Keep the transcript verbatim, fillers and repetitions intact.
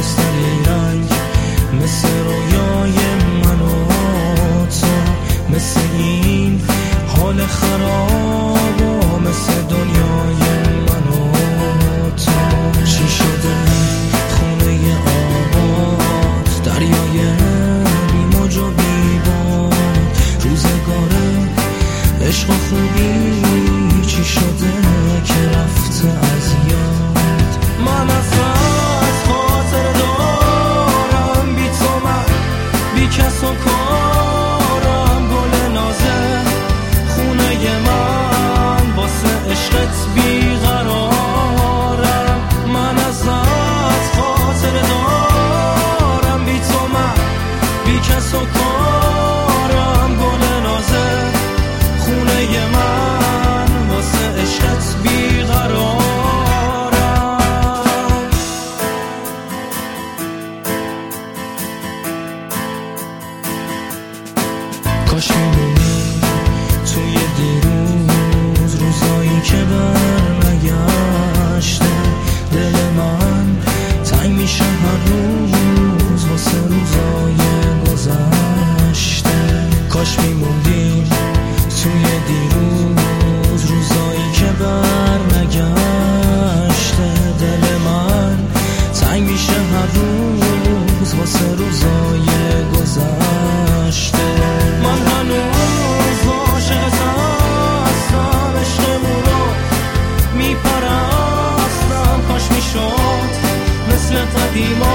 خاکستری رنگ، مثل رویای من و تو، مثل این حال خراب و مثل دنیای من و تو. چی شده خونه آباد، دریای بی موج و بی باد، روزگاره عشق و خوبی چی شده که رفته از یاد. من ازت خاطر دارم، بی تو من بی کس و کارم، گل نازه خونه من واسه عشقت بیقرارم. من ازت خاطر دارم، بی تو من بی کس و کارم، گل نازه خونه من واسه عشقت بیقرارم. کاش میمونی توی دیروز، روزایی که بر نگشته، دل من تنگ میشه هر روز واسه روزای گذشته. کاش میموندیم توی دیروز، روزایی که بر نگشته، دل من تنگ میشه هر روز واسه روزای گذشته. من هنوز عاشقت هستم، عشقمون رو میپرستم، کاش میشد مثل قدیما